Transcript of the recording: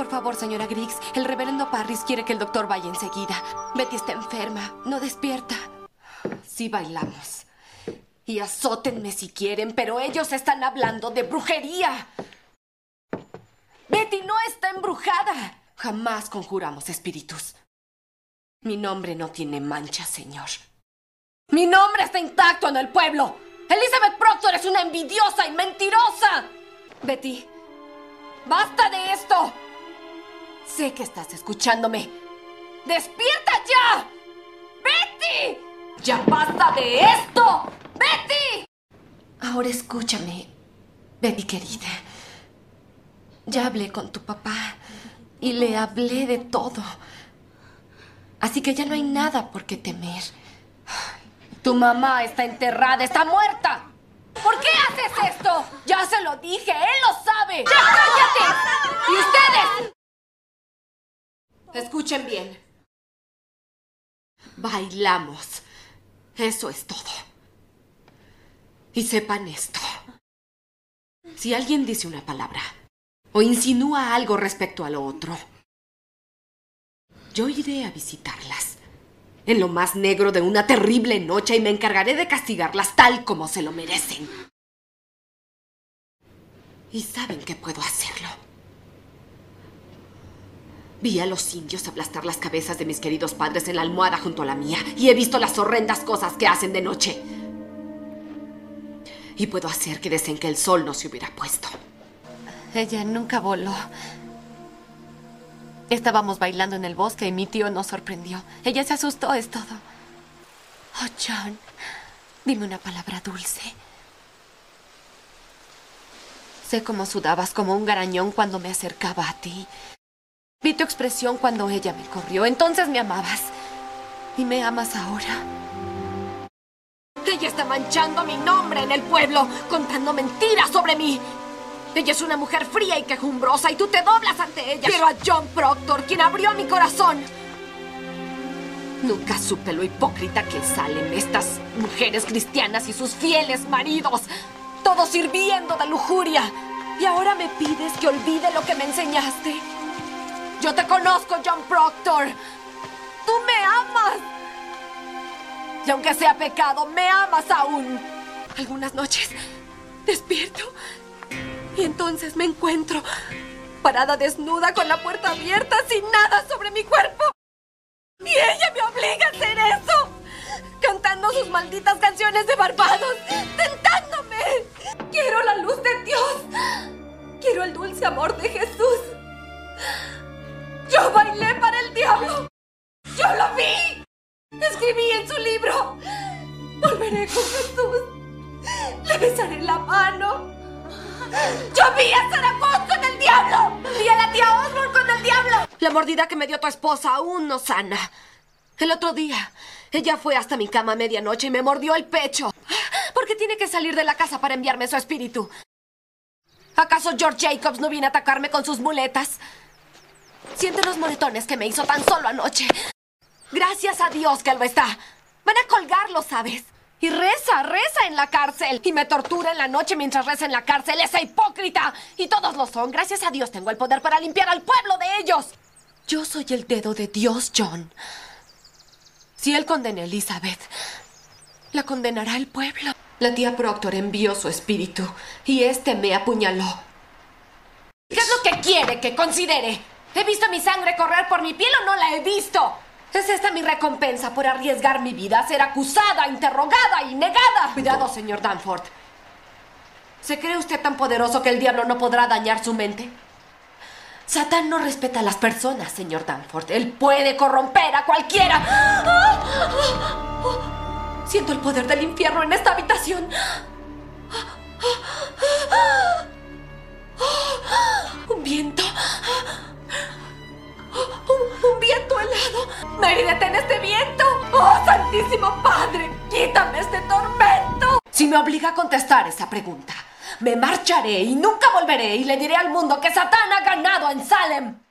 Por favor, señora Griggs, el reverendo Parris quiere que el doctor vaya enseguida. Betty está enferma, no despierta. Sí bailamos. Y azótenme si quieren, pero ellos están hablando de brujería. Betty no está embrujada. Jamás conjuramos espíritus. Mi nombre no tiene mancha, señor. Mi nombre está intacto en el pueblo. Elizabeth Proctor es una envidiosa y mentirosa. Betty, basta de esto. Sé que estás escuchándome. ¡Despierta ya! ¡Betty! ¡Ya basta de esto! ¡Betty! Ahora escúchame, Betty querida. Ya hablé con tu papá y le hablé de todo. Así que ya no hay nada por qué temer. Tu mamá está enterrada, está muerta. ¿Por qué haces esto? Ya se lo dije, él lo sabe. ¡Ya cállate! ¿Y ustedes? Escuchen bien. Bailamos. Eso es todo. Y sepan esto. Si alguien dice una palabra o insinúa algo respecto a lo otro, yo iré a visitarlas en lo más negro de una terrible noche y me encargaré de castigarlas tal como se lo merecen. Y saben que puedo hacerlo. Vi a los indios aplastar las cabezas de mis queridos padres en la almohada junto a la mía y he visto las horrendas cosas que hacen de noche. Y puedo hacer que deseen que el sol no se hubiera puesto. Ella nunca voló. Estábamos bailando en el bosque y mi tío nos sorprendió. Ella se asustó, es todo. Oh, John, dime una palabra dulce. Sé cómo sudabas como un garañón cuando me acercaba a ti. Vi tu expresión cuando ella me corrió. Entonces me amabas. Y me amas ahora. Ella está manchando mi nombre en el pueblo, contando mentiras sobre mí. Ella es una mujer fría y quejumbrosa y tú te doblas ante ella. Quiero a John Proctor, quien abrió mi corazón. Nunca supe lo hipócrita que salen estas mujeres cristianas y sus fieles maridos, todos sirviendo de lujuria. Y ahora me pides que olvide lo que me enseñaste. Yo te conozco, John Proctor. Tú me amas. Y aunque sea pecado, me amas aún. Algunas noches despierto y entonces me encuentro parada desnuda con la puerta abierta sin nada sobre mi cuerpo. Y ella me obliga a hacer eso, cantando sus malditas canciones de Barbados, tentándome. Quiero la luz de Dios. Quiero el dulce amor de Jesús. Yo bailé para el diablo. Yo lo vi. Escribí en su libro. Volveré con Jesús. Le besaré la mano. Yo vi a Sarah Bond con el diablo. Vi a la tía Osborne con el diablo. La mordida que me dio tu esposa aún no sana. El otro día, ella fue hasta mi cama a medianoche y me mordió el pecho. ¿Por qué tiene que salir de la casa para enviarme su espíritu? ¿Acaso George Jacobs no viene a atacarme con sus muletas? Siente los moretones que me hizo tan solo anoche. Gracias a Dios que él lo está. Van a colgarlo, ¿sabes? Y reza en la cárcel. Y me tortura en la noche mientras reza en la cárcel. ¡Esa hipócrita! Y todos lo son. Gracias a Dios tengo el poder para limpiar al pueblo de ellos. Yo soy el dedo de Dios, John. Si él condena a Elizabeth, la condenará el pueblo. La tía Proctor envió su espíritu y este me apuñaló. ¿Qué es lo que quiere que considere? ¿He visto mi sangre correr por mi piel o no la he visto? ¿Es esta mi recompensa por arriesgar mi vida a ser acusada, interrogada y negada? Cuidado, señor Danforth. ¿Se cree usted tan poderoso que el diablo no podrá dañar su mente? Satán no respeta a las personas, señor Danforth. Él puede corromper a cualquiera. Siento el poder del infierno en esta habitación. Un viento. Un viento helado. Mary, detén este viento. ¡Oh, Santísimo Padre! ¡Quítame este tormento! Si me obliga a contestar esa pregunta, me marcharé y nunca volveré y le diré al mundo que Satán ha ganado en Salem.